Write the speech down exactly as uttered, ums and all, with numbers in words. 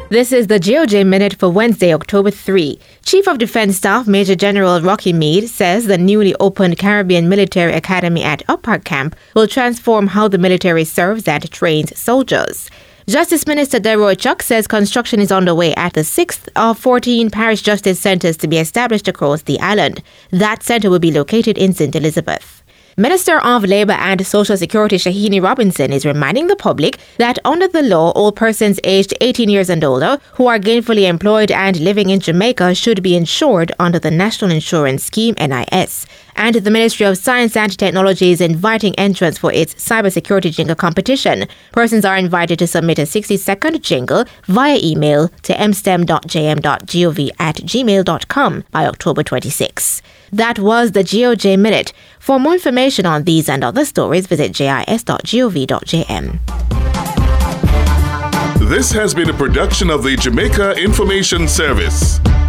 This is the G O J Minute for Wednesday, October third. Chief of Defense Staff Major General Rocky Meade says the newly opened Caribbean Military Academy at Upper Camp will transform how the military serves and trains soldiers. Justice Minister Deroy Chuck says construction is underway at the sixth of fourteen parish justice centres to be established across the island. That centre will be located in Saint Elizabeth. Minister of Labour and Social Security Shahini Robinson is reminding the public that under the law, all persons aged eighteen years and older who are gainfully employed and living in Jamaica should be insured under the National Insurance Scheme N I S. And the Ministry of Science and Technology is inviting entrants for its cybersecurity jingle competition. Persons are invited to submit a sixty-second jingle via email to m stem dot j m dot gov at gmail dot com by October twenty-sixth. That was the G O J Minute. For more information on these and other stories, visit j i s dot gov dot j m. This has been a production of the Jamaica Information Service.